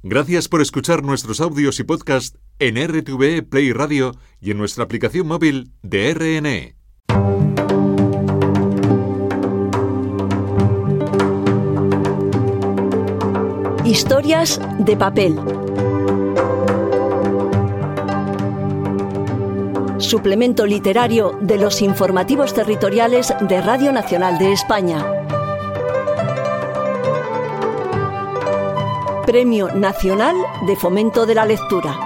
Gracias por escuchar nuestros audios y podcast en RTVE Play Radio y en nuestra aplicación móvil de RNE. Historias de papel. Suplemento literario de los informativos territoriales de Radio Nacional de España. Premio Nacional de Fomento de la Lectura.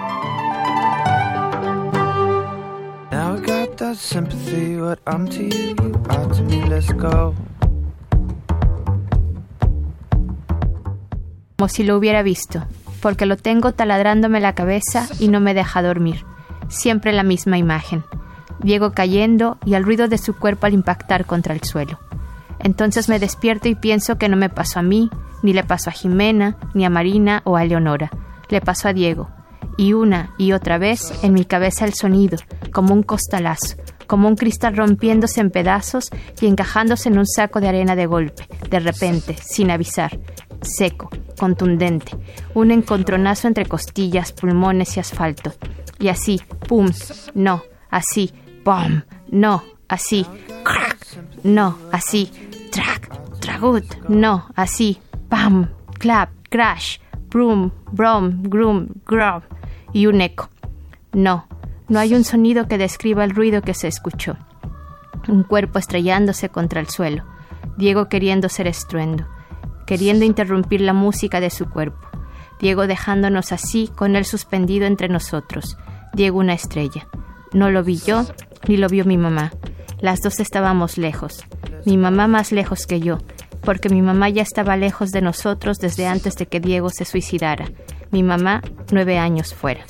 Como si lo hubiera visto, porque lo tengo taladrándome la cabeza y no me deja dormir. Siempre la misma imagen. Diego cayendo y el ruido de su cuerpo al impactar contra el suelo. Entonces me despierto y pienso que no me pasó a mí, ni le pasó a Jimena, ni a Marina o a Eleonora. Le pasó a Diego. Y una y otra vez en mi cabeza el sonido, como un costalazo, como un cristal rompiéndose en pedazos y encajándose en un saco de arena de golpe, de repente, sin avisar. Seco, contundente, un encontronazo entre costillas, pulmones y asfalto. Y así, pum, no, así, pum, no, así, crack, no, así, track, tragut, no, así, pam, clap, crash, brum, brum, grum, grub, y un eco. No hay un sonido que describa el ruido que se escuchó. Un cuerpo estrellándose contra el suelo, Diego queriendo ser estruendo, queriendo interrumpir la música de su cuerpo, Diego dejándonos así con él suspendido entre nosotros, Diego una estrella. No lo vi yo, ni lo vio mi mamá. Las dos estábamos lejos, mi mamá más lejos que yo, porque mi mamá ya estaba lejos de nosotros desde antes de que Diego se suicidara. Mi mamá, 9 años fuera.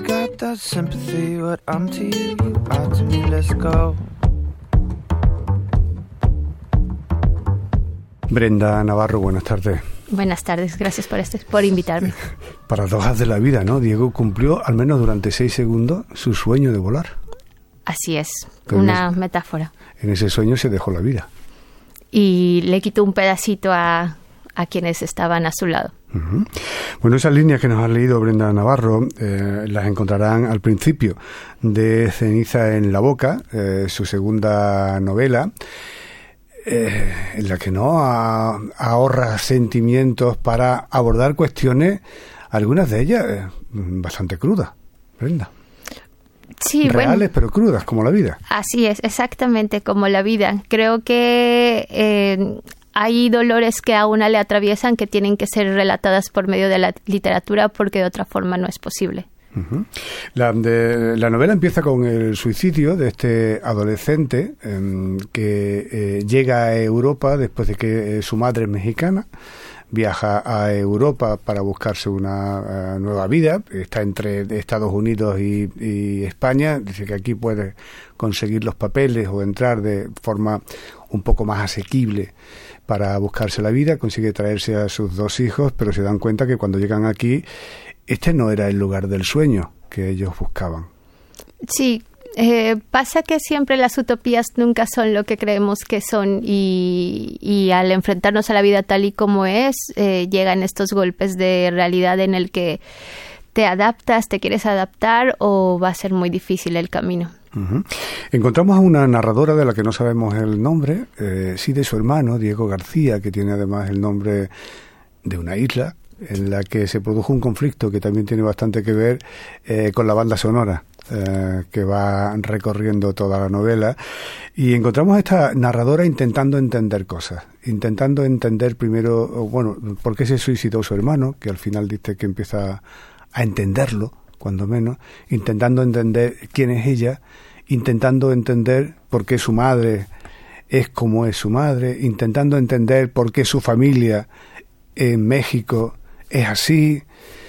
Brenda Navarro, buenas tardes. Buenas tardes, gracias por invitarme. Paradojas de la vida, ¿no? Diego cumplió, al menos durante 6 segundos, su sueño de volar. Así es, pero una metáfora. En ese sueño se dejó la vida. Y le quitó un pedacito a quienes estaban a su lado. Uh-huh. Bueno, esas líneas que nos ha leído Brenda Navarro las encontrarán al principio de Ceniza en la boca, su segunda novela, en la que no ahorra sentimientos para abordar cuestiones, algunas de ellas bastante crudas, Brenda. Sí, reales, pero crudas, como la vida. Así es, exactamente como la vida. Creo que hay dolores que a una le atraviesan que tienen que ser relatadas por medio de la literatura porque de otra forma no es posible. Uh-huh. La novela empieza con el suicidio de este adolescente que llega a Europa después de que su madre es mexicana. Viaja a Europa para buscarse una nueva vida, está entre Estados Unidos y España, dice que aquí puede conseguir los papeles o entrar de forma un poco más asequible para buscarse la vida, consigue traerse a sus 2 hijos, pero se dan cuenta que cuando llegan aquí, este no era el lugar del sueño que ellos buscaban. Sí. Pasa que siempre las utopías nunca son lo que creemos que son y al enfrentarnos a la vida tal y como es, llegan estos golpes de realidad en el que te adaptas, te quieres adaptar o va a ser muy difícil el camino. Uh-huh. Encontramos a una narradora de la que no sabemos el nombre, sí de su hermano, Diego García, que tiene además el nombre de una isla en la que se produjo un conflicto que también tiene bastante que ver con la banda sonora. Que va recorriendo toda la novela y encontramos a esta narradora intentando entender cosas, intentando entender primero, bueno, por qué se suicidó su hermano, que al final dice que empieza a entenderlo, cuando menos, intentando entender quién es ella, intentando entender por qué su madre es como es su madre, intentando entender por qué su familia en México es así,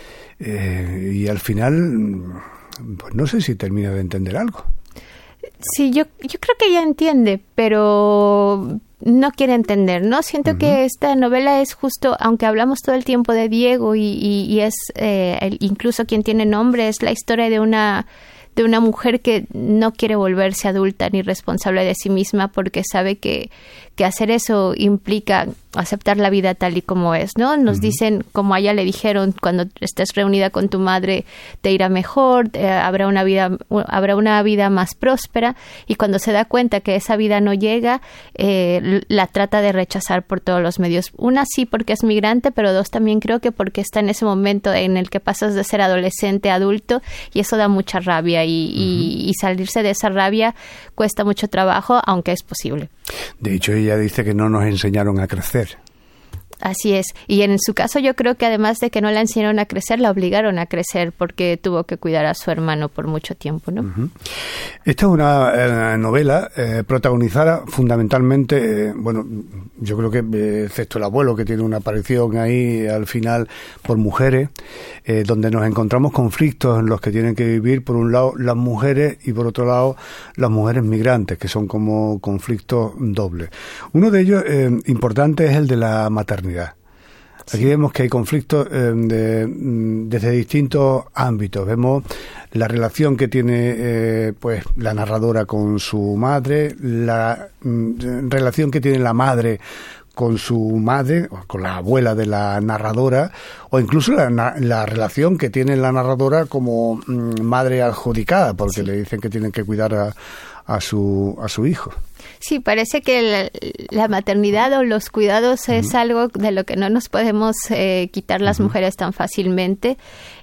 y al final pues no sé si termina de entender algo. Sí, yo creo que ella entiende, pero no quiere entender, ¿no? Siento que esta novela es justo, aunque hablamos todo el tiempo de Diego y es incluso quien tiene nombre, es la historia de una mujer que no quiere volverse adulta ni responsable de sí misma porque sabe que que hacer eso implica aceptar la vida tal y como es, ¿no? Nos dicen, como a ella le dijeron, cuando estés reunida con tu madre te irá mejor, habrá una vida más próspera, y cuando se da cuenta que esa vida no llega, la trata de rechazar por todos los medios. Una, sí, porque es migrante, pero dos, también creo que porque está en ese momento en el que pasas de ser adolescente a adulto, y eso da mucha rabia, y salirse de esa rabia cuesta mucho trabajo, aunque es posible. De hecho, ella dice que no nos enseñaron a crecer. Así es. Y en su caso yo creo que además de que no la enseñaron a crecer, la obligaron a crecer porque tuvo que cuidar a su hermano por mucho tiempo, ¿no? Uh-huh. Esta es una novela protagonizada fundamentalmente, bueno, yo creo que excepto el abuelo, que tiene una aparición ahí al final, por mujeres, donde nos encontramos conflictos en los que tienen que vivir, por un lado, las mujeres y por otro lado, las mujeres migrantes, que son como conflictos dobles. Uno de ellos importante es el de la maternidad. Aquí vemos que hay conflictos desde distintos ámbitos. Vemos la relación que tiene pues la narradora con su madre, la relación que tiene la madre con su madre, o con la abuela de la narradora, o incluso la relación que tiene la narradora como madre adjudicada, porque le dicen que tienen que cuidar a su hijo. Sí, parece que la maternidad o los cuidados es algo de lo que no nos podemos quitar las mujeres tan fácilmente,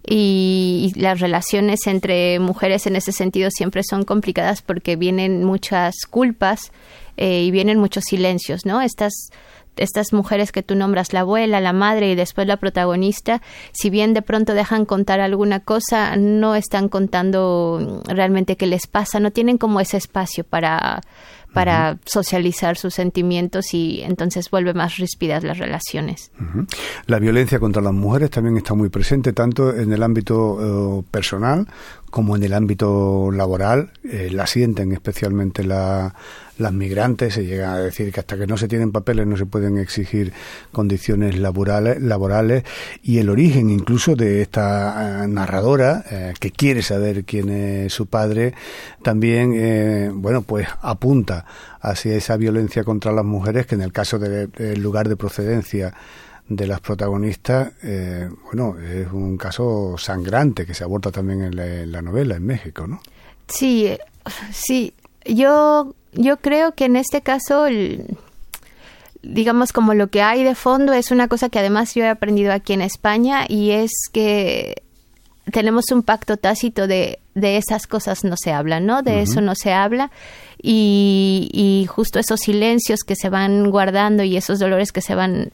y las relaciones entre mujeres en ese sentido siempre son complicadas porque vienen muchas culpas y vienen muchos silencios, ¿no? Estas mujeres que tú nombras, la abuela, la madre y después la protagonista, si bien de pronto dejan contar alguna cosa, no están contando realmente qué les pasa, no tienen como ese espacio para socializar sus sentimientos, y entonces vuelve más ríspidas las relaciones. La violencia contra las mujeres también está muy presente, tanto en el ámbito personal como en el ámbito laboral. La sienten especialmente las migrantes. Se llega a decir que hasta que no se tienen papeles no se pueden exigir condiciones laborales, y el origen incluso de esta narradora, que quiere saber quién es su padre, también pues apunta hacia esa violencia contra las mujeres, que en el caso del lugar de procedencia de las protagonistas, es un caso sangrante que se aborda también en la novela en México, ¿no? Sí. Yo creo que en este caso, digamos, como lo que hay de fondo es una cosa que además yo he aprendido aquí en España, y es que tenemos un pacto tácito de esas cosas no se hablan, ¿no? De eso no se habla, y justo esos silencios que se van guardando y esos dolores que se van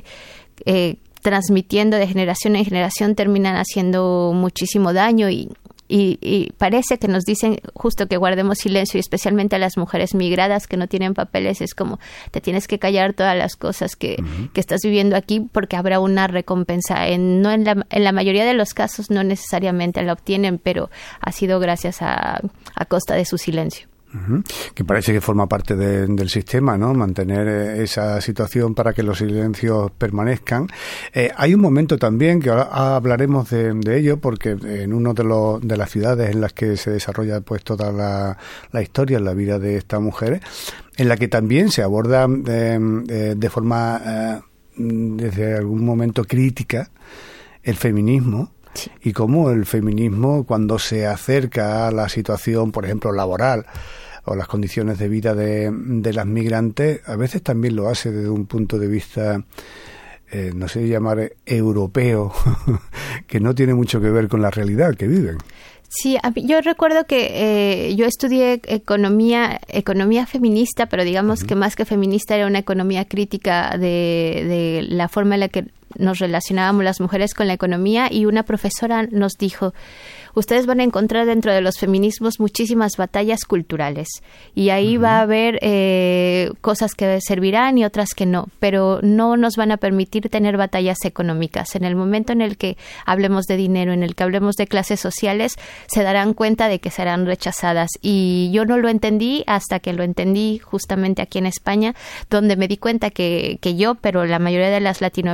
transmitiendo de generación en generación terminan haciendo muchísimo daño, y parece que nos dicen justo que guardemos silencio, y especialmente a las mujeres migradas que no tienen papeles, es como te tienes que callar todas las cosas que estás viviendo aquí, porque habrá una recompensa. En la mayoría de los casos no necesariamente la obtienen, pero ha sido gracias a costa de su silencio. Que parece que forma parte del sistema, ¿no? Mantener esa situación para que los silencios permanezcan. Hay un momento también, que ahora hablaremos de ello, porque en uno de las ciudades en las que se desarrolla pues toda la historia, la vida de estas mujeres, en la que también se aborda de forma, desde algún momento crítica, el feminismo. Sí. Y cómo el feminismo, cuando se acerca a la situación, por ejemplo, laboral, o las condiciones de vida de las migrantes, a veces también lo hace desde un punto de vista, no sé llamar europeo, que no tiene mucho que ver con la realidad que viven. Sí, yo recuerdo que yo estudié economía feminista, pero digamos que más que feminista era una economía crítica de la forma en la que nos relacionábamos las mujeres con la economía, y una profesora nos dijo: ustedes van a encontrar dentro de los feminismos muchísimas batallas culturales, y ahí va a haber cosas que servirán y otras que no, pero no nos van a permitir tener batallas económicas. En el momento en el que hablemos de dinero, en el que hablemos de clases sociales, se darán cuenta de que serán rechazadas. Y yo no lo entendí hasta que lo entendí justamente aquí en España, donde me di cuenta que yo, pero la mayoría de las latinoamericanas,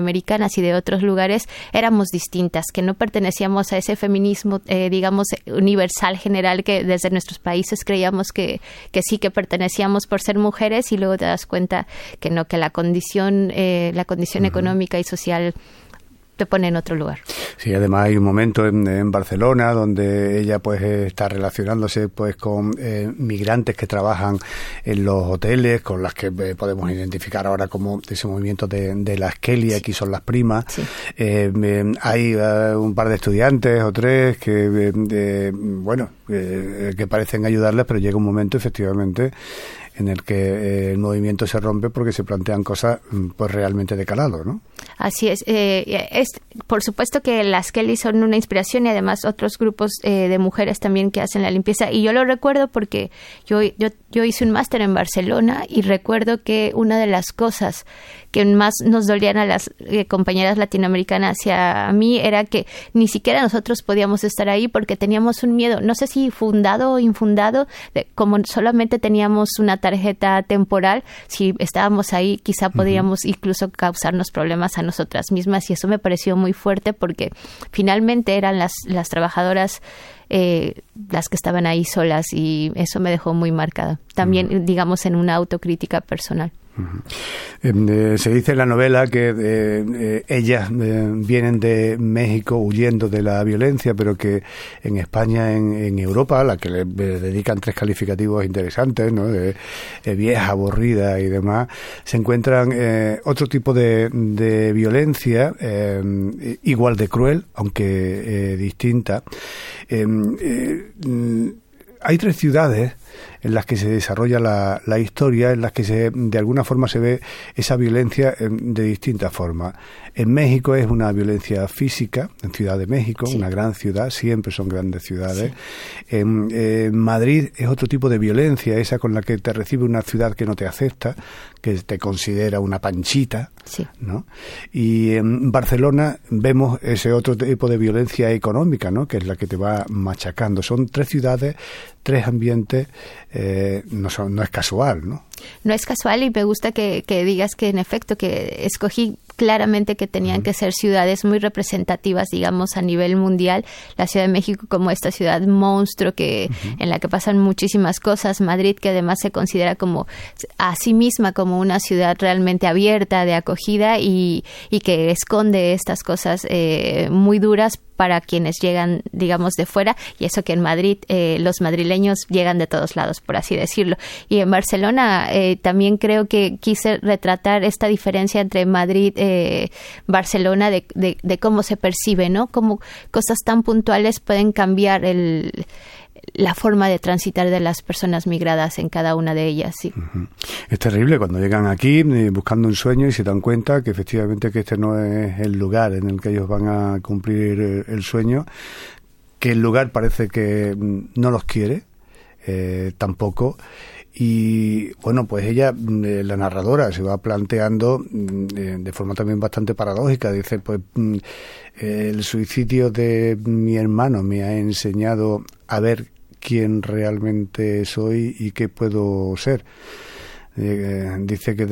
mexicanas y de otros lugares éramos distintas, que no pertenecíamos a ese feminismo, digamos, universal, general, que desde nuestros países creíamos que sí que pertenecíamos por ser mujeres, y luego te das cuenta que no, que la condición económica y social te pone en otro lugar. Sí, además hay un momento en Barcelona donde ella pues está relacionándose pues con migrantes que trabajan en los hoteles, con las que podemos identificar ahora como ese movimiento de las Kelly, aquí son las primas. Sí. Hay un par de estudiantes o tres que que parecen ayudarles, pero llega un momento efectivamente en el que el movimiento se rompe porque se plantean cosas pues realmente de calado, ¿no? Así es. Por supuesto que las Kelly son una inspiración, y además otros grupos de mujeres también que hacen la limpieza. Y yo lo recuerdo porque yo hice un máster en Barcelona, y recuerdo que una de las cosas que más nos dolían a las compañeras latinoamericanas y a mí era que ni siquiera nosotros podíamos estar ahí porque teníamos un miedo, no sé si fundado o infundado, como solamente teníamos una tarjeta temporal, si estábamos ahí quizá podíamos incluso causarnos problemas a nosotras mismas, y eso me pareció muy fuerte porque finalmente eran las trabajadoras las que estaban ahí solas, y eso me dejó muy marcada. También, digamos, en una autocrítica personal. Se dice en la novela que ellas vienen de México huyendo de la violencia, pero que en España, en Europa, a la que le dedican 3 calificativos interesantes, ¿no? De vieja, aburrida y demás, se encuentran otro tipo de violencia igual de cruel, aunque distinta. Hay 3 ciudades en las que se desarrolla la historia, en las que de alguna forma se ve esa violencia de distintas formas. En México es una violencia física, en Ciudad de México, sí, una gran ciudad, siempre son grandes ciudades. Sí. En Madrid es otro tipo de violencia, esa con la que te recibe una ciudad que no te acepta, que te considera una panchita, sí, ¿no? Y en Barcelona vemos ese otro tipo de violencia económica, ¿no? Que es la que te va machacando. Son 3 ciudades, 3 ambientes, no es casual, ¿no? No es casual, y me gusta que digas que en efecto que escogí claramente que tenían que ser ciudades muy representativas, digamos, a nivel mundial. La Ciudad de México como esta ciudad monstruo en la que pasan muchísimas cosas. Madrid, que además se considera como a sí misma como una ciudad realmente abierta, de acogida, y que esconde estas cosas muy duras para quienes llegan, digamos, de fuera, y eso que en Madrid los madrileños llegan de todos lados, por así decirlo. Y en Barcelona también creo que quise retratar esta diferencia entre Madrid, Barcelona, de cómo se percibe, ¿no? Cómo cosas tan puntuales pueden cambiar la forma de transitar de las personas migradas en cada una de ellas, sí. Es terrible cuando llegan aquí buscando un sueño y se dan cuenta que efectivamente que este no es el lugar en el que ellos van a cumplir el sueño, que el lugar parece que no los quiere tampoco. Y bueno, pues ella, la narradora, se va planteando de forma también bastante paradójica. Dice, pues el suicidio de mi hermano me ha enseñado a ver quién realmente soy y qué puedo ser. Dice que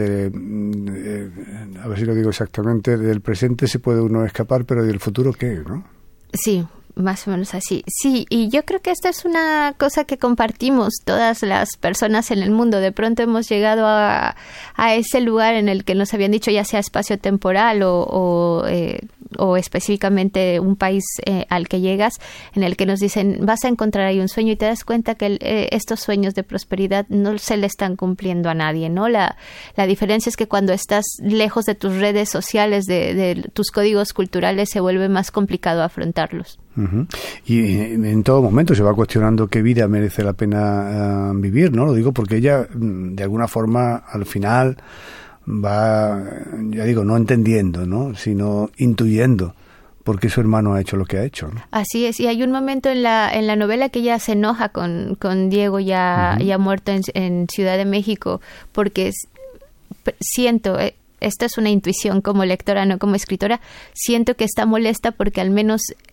a ver si lo digo exactamente, del presente se puede uno escapar, pero del futuro ¿qué? ¿No? Sí, más o menos así. Sí, y yo creo que esta es una cosa que compartimos todas las personas en el mundo. De pronto hemos llegado a ese lugar en el que nos habían dicho, ya sea espacio temporal o específicamente un país al que llegas, en el que nos dicen, vas a encontrar ahí un sueño, y te das cuenta que estos sueños de prosperidad no se le están cumpliendo a nadie, ¿no? La diferencia es que cuando estás lejos de tus redes sociales, de tus códigos culturales, se vuelve más complicado afrontarlos. Y en todo momento se va cuestionando qué vida merece la pena vivir, ¿no? Lo digo porque ella, de alguna forma, al final va, ya digo, no entendiendo, ¿no? Sino intuyendo por qué su hermano ha hecho lo que ha hecho, ¿no? Así es, y hay un momento en la novela que ella se enoja con Diego ya muerto en Ciudad de México, porque siento... Esto es una intuición como lectora, no como escritora. Siento que está molesta porque al menos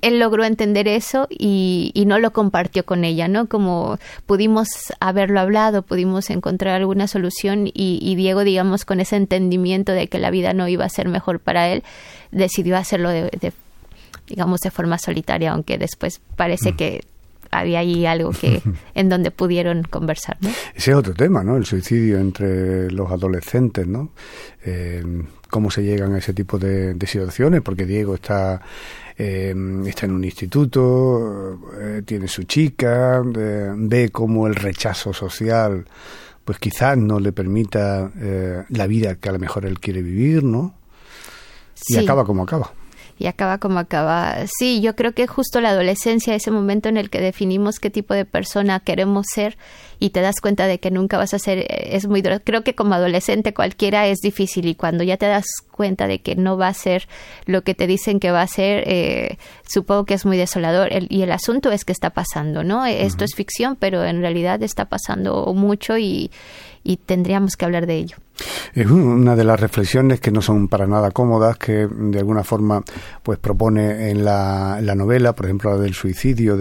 él logró entender eso y no lo compartió con ella, ¿no? Como pudimos haberlo hablado, pudimos encontrar alguna solución y Diego, digamos, con ese entendimiento de que la vida no iba a ser mejor para él, decidió hacerlo digamos, de forma solitaria, aunque después parece que había ahí algo que en donde pudieron conversar, ¿no? Ese es otro tema, ¿no? El suicidio entre los adolescentes, ¿no? Cómo se llegan a ese tipo de situaciones, porque Diego está en un instituto, tiene su chica, ve cómo el rechazo social pues quizás no le permita la vida que a lo mejor él quiere vivir, ¿no? Sí. Y acaba como acaba. Y acaba como acaba. Sí, yo creo que justo la adolescencia, ese momento en el que definimos qué tipo de persona queremos ser y te das cuenta de que nunca vas a ser, es muy duro. Creo que como adolescente cualquiera es difícil, y cuando ya te das cuenta de que no va a ser lo que te dicen que va a ser, supongo que es muy desolador. Y el asunto es que está pasando, ¿no? Esto es ficción, pero en realidad está pasando mucho y tendríamos que hablar de ello. Es una de las reflexiones que no son para nada cómodas, que de alguna forma pues propone en la novela, por ejemplo la del suicidio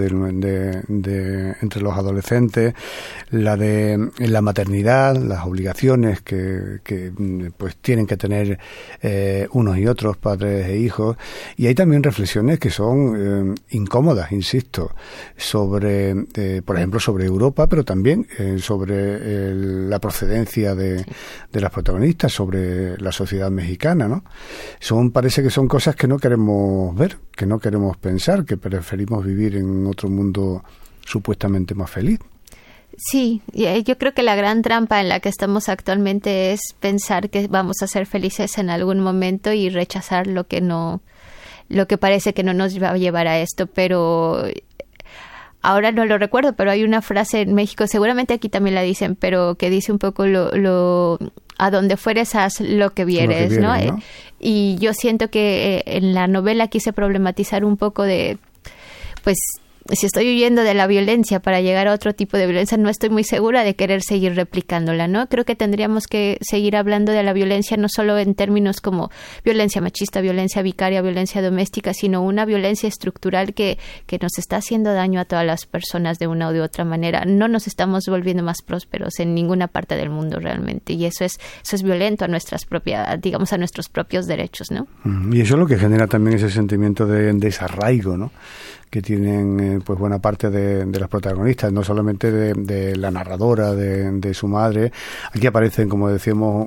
entre los adolescentes, la de la maternidad, las obligaciones que pues tienen que tener unos y otros, padres e hijos, y hay también reflexiones que son incómodas, insisto, sobre por ejemplo sobre Europa, pero también sobre la procedencia de las protagonistas, sobre la sociedad mexicana, ¿no? Parece que son cosas que no queremos ver, que no queremos pensar, que preferimos vivir en otro mundo supuestamente más feliz. Sí, yo creo que la gran trampa en la que estamos actualmente es pensar que vamos a ser felices en algún momento y rechazar lo que parece que no nos va a llevar a esto, pero ahora no lo recuerdo, pero hay una frase en México, seguramente aquí también la dicen, pero que dice un poco a donde fueres haz lo que vieres, ¿no? Y yo siento que en la novela quise problematizar un poco de, pues, si estoy huyendo de la violencia para llegar a otro tipo de violencia, no estoy muy segura de querer seguir replicándola, ¿no? Creo que tendríamos que seguir hablando de la violencia no solo en términos como violencia machista, violencia vicaria, violencia doméstica, sino una violencia estructural que nos está haciendo daño a todas las personas de una o de otra manera. No nos estamos volviendo más prósperos en ninguna parte del mundo realmente, y eso es violento a nuestros propios derechos, ¿no? Y eso es lo que genera también ese sentimiento de desarraigo, ¿no?, que tienen pues buena parte de las protagonistas, no solamente de la narradora, de su madre. Aquí aparecen, como decíamos,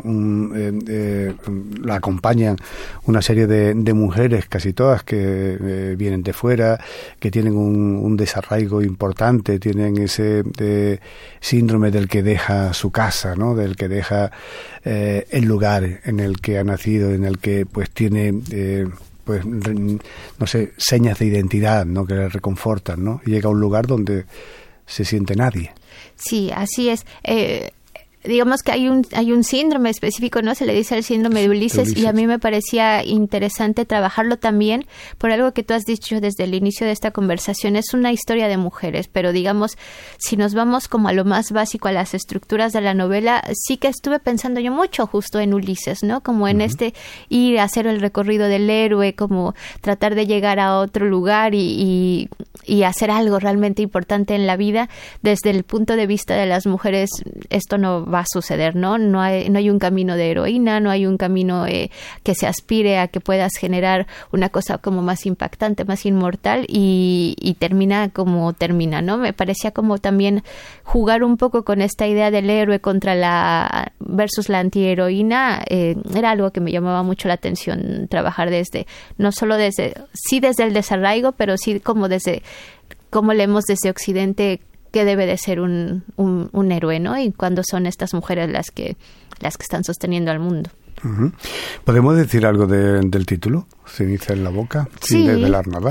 la acompañan una serie de mujeres, casi todas, que vienen de fuera, que tienen un desarraigo importante, tienen ese síndrome del que deja su casa, ¿no?, del que deja el lugar en el que ha nacido, en el que pues tiene pues no sé, señas de identidad, ¿no?, que le reconfortan, ¿no? Y llega a un lugar donde se siente nadie. Sí, así es. Digamos que hay un síndrome específico, ¿no? Se le dice el síndrome de Ulises, y a mí me parecía interesante trabajarlo también por algo que tú has dicho desde el inicio de esta conversación. Es una historia de mujeres, pero digamos, si nos vamos como a lo más básico, a las estructuras de la novela, sí que estuve pensando yo mucho justo en Ulises, ¿no? Como en ir a hacer el recorrido del héroe, como tratar de llegar a otro lugar y hacer algo realmente importante en la vida. Desde el punto de vista de las mujeres, esto no va a suceder, ¿no? No hay un camino de heroína, no hay un camino que se aspire a que puedas generar una cosa como más impactante, más inmortal, y termina como termina, ¿no? Me parecía como también jugar un poco con esta idea del héroe versus la antiheroína. Era algo que me llamaba mucho la atención trabajar no solo desde el desarraigo, pero sí como desde cómo leemos desde Occidente que debe de ser un héroe, ¿no? Y cuando son estas mujeres las que están sosteniendo al mundo. Uh-huh. ¿Podemos decir algo del título? Ceniza en la boca, sin desvelar nada.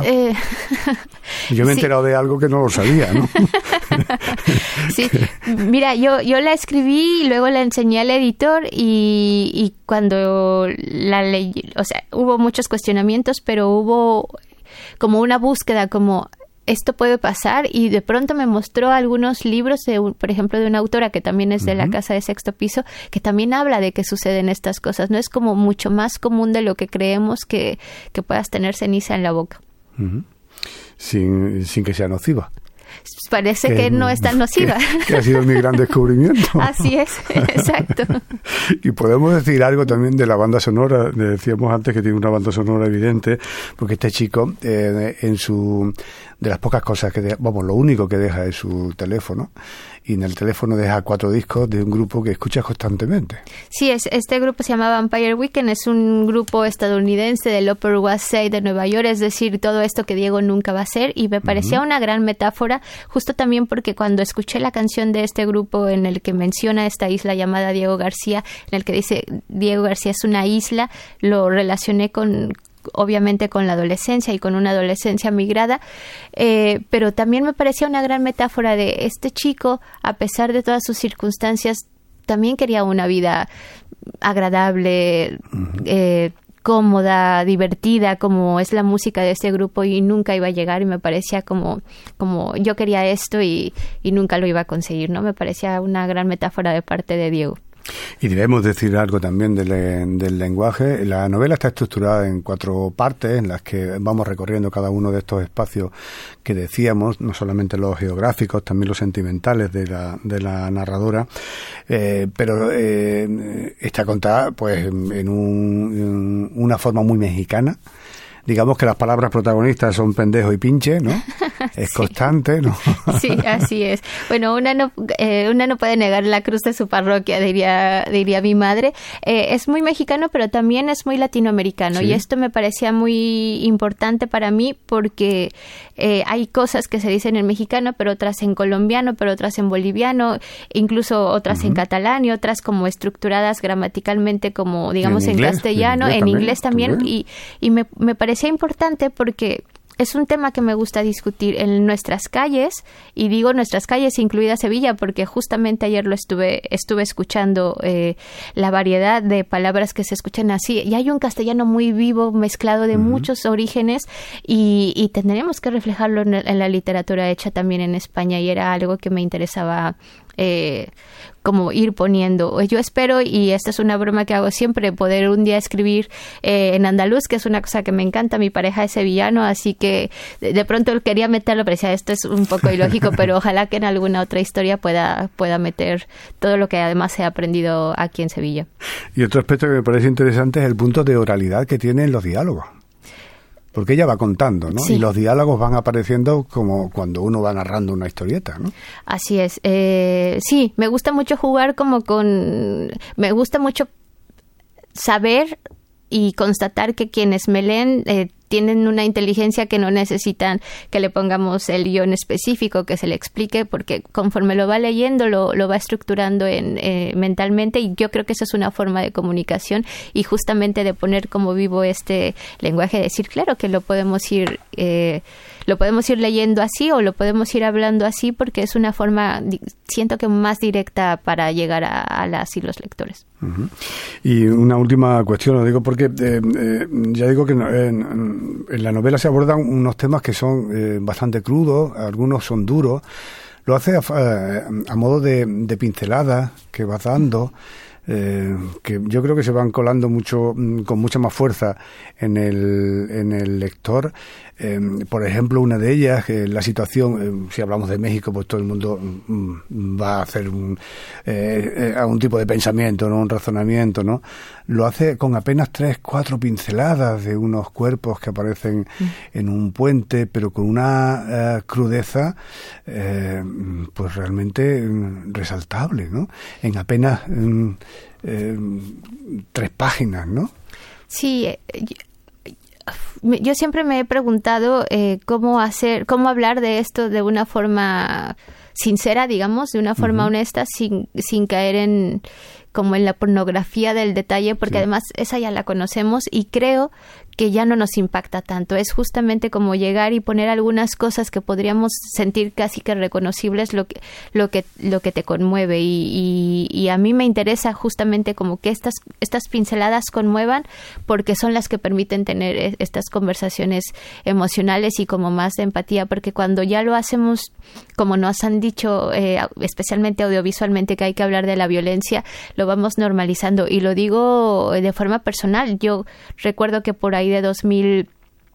Yo me he enterado de algo que no lo sabía, ¿no? Sí, mira, yo la escribí y luego la enseñé al editor y cuando la leí, o sea, hubo muchos cuestionamientos, pero hubo como una búsqueda, como esto puede pasar, y de pronto me mostró algunos libros, por ejemplo, de una autora que también es de la Casa de Sexto Piso, que también habla de que suceden estas cosas. No es como mucho más común de lo que creemos que puedas tener ceniza en la boca. Uh-huh. sin que sea nociva. Parece que no es tan nociva. Que ha sido mi gran descubrimiento. Así es, exacto. Y podemos decir algo también de la banda sonora. Decíamos antes que tiene una banda sonora evidente, porque este chico, de las pocas cosas lo único que deja es su teléfono, y en el teléfono deja 4 discos de un grupo que escuchas constantemente. Sí, este grupo se llama Vampire Weekend, es un grupo estadounidense del Upper West Side de Nueva York, es decir, todo esto que Diego nunca va a hacer, y me parecía una gran metáfora, justo también porque cuando escuché la canción de este grupo en el que menciona esta isla llamada Diego García, en el que dice Diego García es una isla, lo relacioné obviamente con la adolescencia y con una adolescencia migrada, pero también me parecía una gran metáfora de este chico, a pesar de todas sus circunstancias, también quería una vida agradable, cómoda, divertida, como es la música de este grupo, y nunca iba a llegar, y me parecía como yo quería esto y nunca lo iba a conseguir, ¿no? Me parecía una gran metáfora de parte de Diego. Y debemos decir algo también del lenguaje. La novela está estructurada en 4 partes en las que vamos recorriendo cada uno de estos espacios que decíamos, no solamente los geográficos, también los sentimentales de la narradora, pero está contada pues en una forma muy mexicana. Digamos que las palabras protagonistas son pendejo y pinche, ¿no? Es constante, ¿no? Sí, así es. Bueno, una no puede negar la cruz de su parroquia, diría mi madre. Es muy mexicano, pero también es muy latinoamericano. ¿Sí? Y esto me parecía muy importante para mí porque hay cosas que se dicen en mexicano, pero otras en colombiano, pero otras en boliviano, incluso otras en catalán y otras como estructuradas gramaticalmente como, digamos, en castellano, en inglés también. Y me parecía importante porque es un tema que me gusta discutir en nuestras calles, y digo nuestras calles, incluida Sevilla, porque justamente ayer lo estuve escuchando, la variedad de palabras que se escuchan así, y hay un castellano muy vivo, mezclado de muchos orígenes, y tendremos que reflejarlo en la literatura hecha también en España, y era algo que me interesaba como ir poniendo. Yo espero, y esta es una broma que hago siempre, poder un día escribir en andaluz, que es una cosa que me encanta. Mi pareja es sevillano, así que de pronto él quería meterlo, pero decía, esto es un poco ilógico, pero ojalá que en alguna otra historia pueda meter todo lo que además he aprendido aquí en Sevilla. Y otro aspecto que me parece interesante es el punto de oralidad que tienen los diálogos. Porque ella va contando, ¿no? Sí. Y los diálogos van apareciendo como cuando uno va narrando una historieta, ¿no? Así es. Sí, me gusta mucho jugar me gusta mucho saber y constatar que quienes me leen tienen una inteligencia que no necesitan que le pongamos el guión específico, que se le explique, porque conforme lo va leyendo lo va estructurando mentalmente, y yo creo que eso es una forma de comunicación y justamente de poner como vivo este lenguaje, decir, claro que lo podemos ir leyendo así o lo podemos ir hablando así, porque es una forma, siento que más directa para llegar a las y los lectores. Uh-huh. Y una última cuestión, lo digo porque ya digo que en la novela se abordan unos temas que son bastante crudos, algunos son duros. Lo hace a modo de pinceladas que vas dando, que yo creo que se van colando con mucha más fuerza en el lector. Por ejemplo, una de ellas, la situación, si hablamos de México, pues todo el mundo va a hacer algún tipo de pensamiento, ¿no? Un razonamiento, ¿no? Lo hace con apenas 3-4 pinceladas de unos cuerpos que aparecen en un puente, pero con una crudeza pues realmente resaltable, ¿no? En apenas 3 páginas, ¿no? Sí, yo siempre me he preguntado cómo hablar de esto de una forma sincera, digamos, de una forma honesta, sin caer en la pornografía del detalle, porque además esa ya la conocemos y creo que ya no nos impacta tanto. Es justamente como llegar y poner algunas cosas que podríamos sentir casi que reconocibles, lo que te conmueve, y a mí me interesa justamente como que estas pinceladas conmuevan, porque son las que permiten tener estas conversaciones emocionales y como más de empatía, porque cuando ya lo hacemos, como nos han dicho, especialmente audiovisualmente, que hay que hablar de la violencia, lo vamos normalizando, y lo digo de forma personal. Yo recuerdo que por ahí de 2008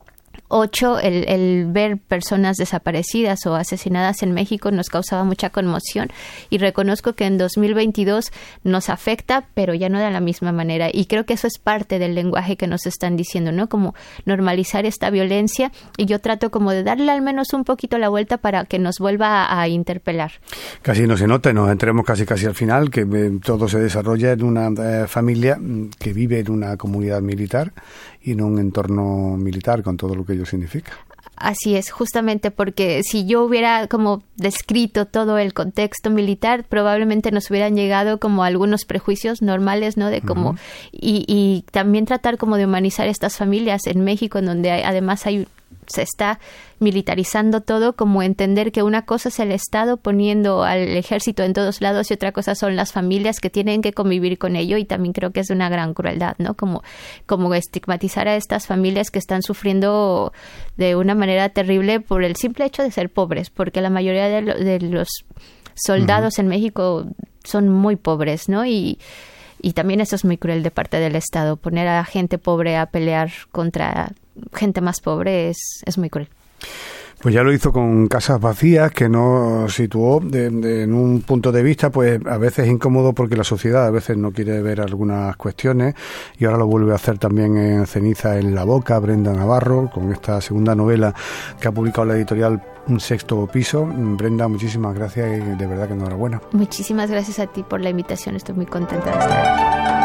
2008 el ver personas desaparecidas o asesinadas en México nos causaba mucha conmoción, y reconozco que en 2022 nos afecta, pero ya no de la misma manera, y creo que eso es parte del lenguaje que nos están diciendo, ¿no? Como normalizar esta violencia, y yo trato como de darle al menos un poquito la vuelta para que nos vuelva a interpelar. Casi no se nota, y nos entremos casi al final, que todo se desarrolla en una familia que vive en una comunidad militar y en un entorno militar con todo lo que ello significa. Así es, justamente porque si yo hubiera como descrito todo el contexto militar, probablemente nos hubieran llegado como algunos prejuicios normales, ¿no? De como, y también tratar como de humanizar estas familias en México, en donde además se está militarizando todo, como entender que una cosa es el Estado poniendo al ejército en todos lados y otra cosa son las familias que tienen que convivir con ello, y también creo que es una gran crueldad, ¿no? Como estigmatizar a estas familias que están sufriendo de una manera terrible por el simple hecho de ser pobres, porque la mayoría de los soldados en México son muy pobres, ¿no? Y también eso es muy cruel de parte del Estado, poner a gente pobre a pelear contra gente más pobre es muy cruel. Pues ya lo hizo con Casas Vacías, que nos situó en un punto de vista pues a veces incómodo, porque la sociedad a veces no quiere ver algunas cuestiones, y ahora lo vuelve a hacer también en Ceniza en la Boca, Brenda Navarro, con esta segunda novela que ha publicado la editorial Sexto Piso. Brenda, muchísimas gracias y de verdad que enhorabuena. Muchísimas gracias a ti por la invitación, estoy muy contenta de estar aquí.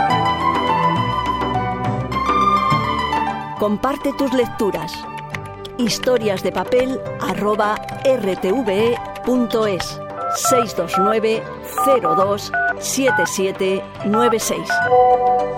Comparte tus lecturas. historiasdepapel@rtve.es 629 02 7796.